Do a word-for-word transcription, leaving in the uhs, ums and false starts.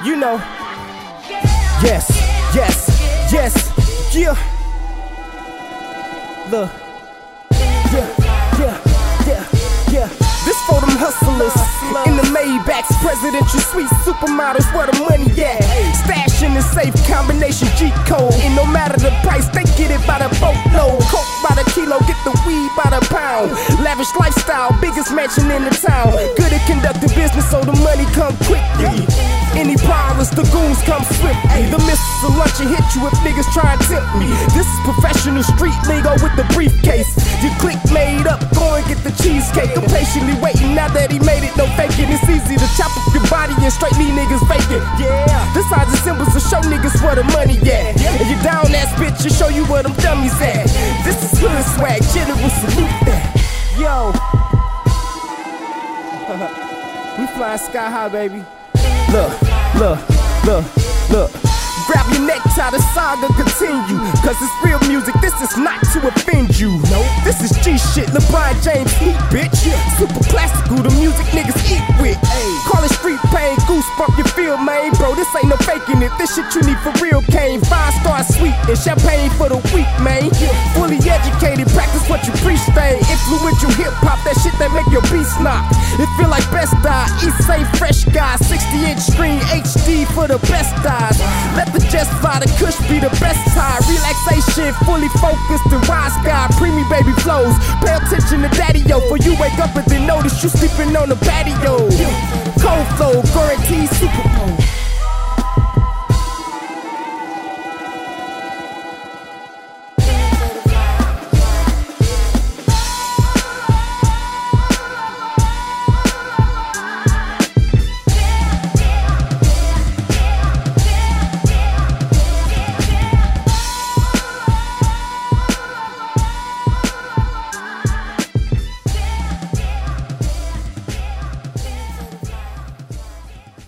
You know. Yes, yes, yes, yeah. Look. Yeah, yeah, yeah, yeah. This for them hustlers in the Maybachs, presidential suite, supermodels, where the money at? Stash in the safe, combination G code. And no matter the price, they get it by the boatload. Coke by the kilo, get the weed by the pound. Lavish lifestyle, biggest mansion in the town. Good at conducting business, so the money come quickly. Any problems, the goons come swiftly. The missiles will lunch and hit you if niggas try and tempt me. This is professional street lingo with the briefcase. Your click made up, go and get the cheesecake. I'm patiently waiting now that he made it, no faking. It's easy to chop up your body and straight leave niggas vacant. Yeah, this signs and symbols to show niggas where the money at. And you down ass bitch, to show you where them dummies at. This is hood swag, general salute that. Yo, we flying sky high, baby. Look, look, look, look. Grab your necktie, the saga continue. Cause it's real music, this is not to offend you. No, this is G shit, LeBron James heat, bitch. Super classical, the music niggas eat with. Call it street pain, goosebump you feel, man. Bro, this ain't no faking it, this shit you need for real came. Five star sweet and champagne for the weak, man. Fully educated, practice what you preach, thing. Influential hip hop, that shit that make your beats knock. It feel like Best Eye, East Saint Fresh Guy. sixty inch screen H D for the best eyes. Let the jets fly, the kush be the best tie. Relaxation, fully focused and wise guy. Preemie baby flows, pay attention to daddy-o. For you wake up and then notice you sleeping on the patio. Cold flow, guaranteed Super Bowl.